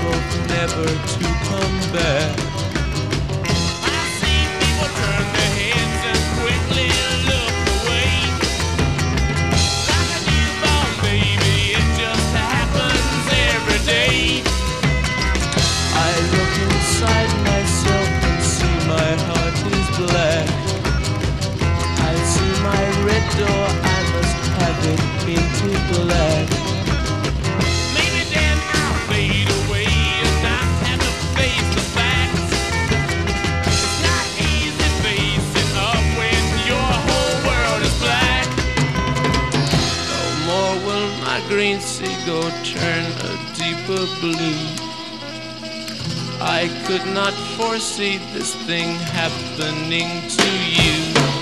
both never to come back. I see people turn their heads and quickly look away. Like a newborn baby, it just happens every day. I look inside myself and see my heart is black. I see my red door, I must have it painted black. Maybe then I'll fade away and not have to face the facts. It's not easy facing up when your whole world is black. No more will my green seagull turn a deeper blue. I could not foresee this thing happening to you.